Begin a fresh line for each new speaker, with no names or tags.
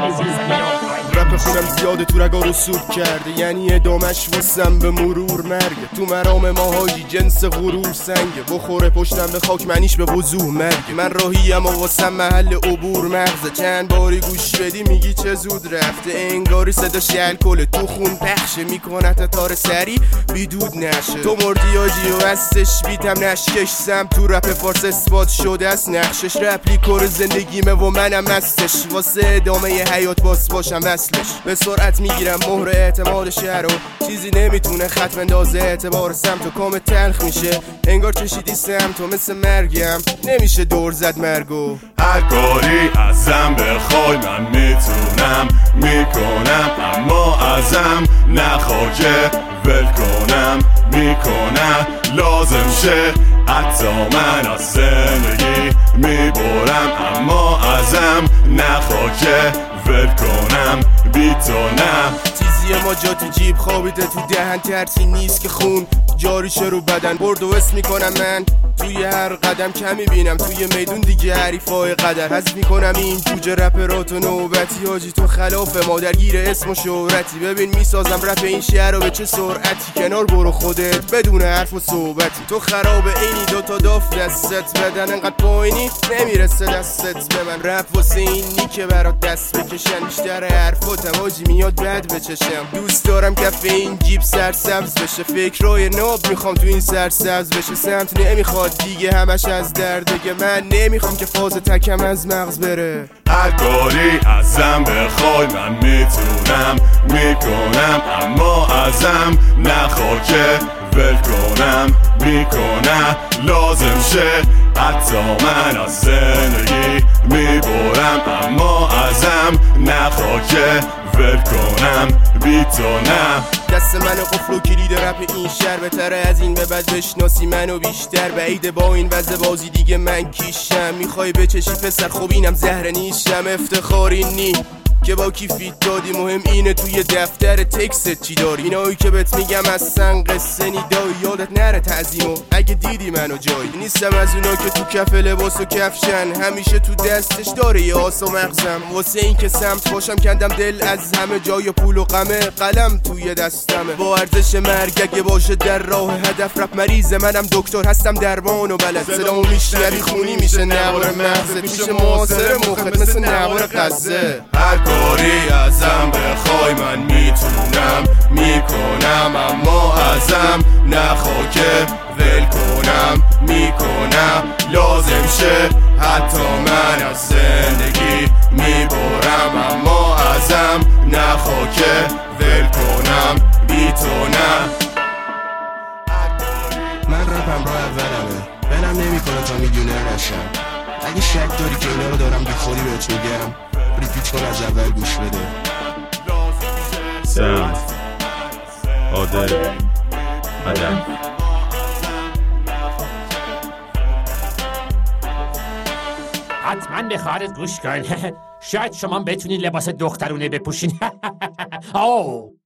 رپ خونم زیاده تو رگا رو سود کرده، یعنی ادامش واسم به مرور مرگه. تو مرام ماهایی جنس غرور سنگه، بخوره پشتم به خاک منیش به وضوح مرگه. من راهیم و واسم محل عبور مغزه، چند باری گوش بدی میگی چه زود رفته. انگاری صداش الکل تو خون پخشه، میکنه تار سری بیدود نشه. تو مردی آجی و هستش بیتم نشکش، سم تو رپ فارس اثبات شده است نقشش. رپلیکور زندگیمه و منم هستش، واسه ادامه حیات باس باشم وصلش. به سرعت میگیرم مهر اعتماد شهر و چیزی نمیتونه ختم اندازه اعتبار سمت و کام تلخ میشه. انگار چشیدی سمت و مثل مرگم نمیشه دور زد مرگو.
هر کاری ازم بخوای من میتونم میکنم، اما ازم نخوا که ول کنم میکنم. لازم شه حتی من از زندگی میبرم، اما ازم نخوا که ول کنم بی تو نه.
چیزی ما جا تو جیب خوابیده تو دهن، ترسی نیست که خون جاریشه رو بدن. برد و اسم میکنم من توی هر قدم، کمی بینم توی میدون دیگه حریفای قدر. حذف میکنم این جوجه رپرات و نوبتی، حاجی تو خلاف ما درگیر اسم و شهرتی. ببین میسازم رپ این شهر رو به چه سرعتی، کنار برو خودت بدون حرف و صحبتی. تو خراب اینی دوتا داف دستت بدن، انقدر پایینی نمیرسه دستت به من. رپ واسه اینی که برات دست بکشن، بیشتر حرفاتم حاجی میاد بد بچشم. دوست دارم کف این جیب سرسبز بشه، فکرای ناب میخوام تو این سرسبز بشه. سمت نمیخواد دیگه همش از درده، من نمیخوام که فاز تکم از مغز بره.
هر کاری ازم بخوای من میتونم میکنم، اما ازم نخوا که ول کنم میکنم. لازم شه حتی من از زندگی میبرم، اما ازم نخوا که ول کنم بی تو نه.
دست منو قفل و کلید رپ این شهر، بهتره از این به بعد بشناسی منو بیشتر. بعیده با این وضع بازی دیگه من کیشم، میخوای بچشی پسر خوب اینم زهره نیشم. افتخاری نی که با کی فیت دادی، مهم اینه توی دفتر تکست چی داری. اینایی که بهت میگم اصلا قصه نیدایی، یادت نره تعظیمو اگه دیدی منو جایی. نیستم از اونا که تو کف لباس و کفشن، همیشه تو دستش داره یه آس و مغزم. واسه این که سمت باشم کندم دل از همه جای پول و غمه، قلم توی دستمه. با ارزش مرگ اگه باشه در راه هدف، رپ مریض منم دکتر هستم درمان و بلد. صدامو میشنوی خونی میشه نوار مغزت، میشه معاصر مخت مثل نوار قزه.
هر کاری ازم بخوای من میتونم میکنم، اما ازم نخوا که ول کنم میکنم. لازم شه حتی من از زندگی میبرم، اما ازم نخوا که ول کنم بی تو نه.
من رپم راه اولمه، بنم نمیکنه تا میلیونر نشم. اگه شک داری که اینا رو دارم بی خودی بهت میگم، ریپیت کن از اول گوش بده.
سمت عادل عدم
حتما به خواهرت گوش کن. شاید شما بتونین لباس دخترونه بپوشین. اوه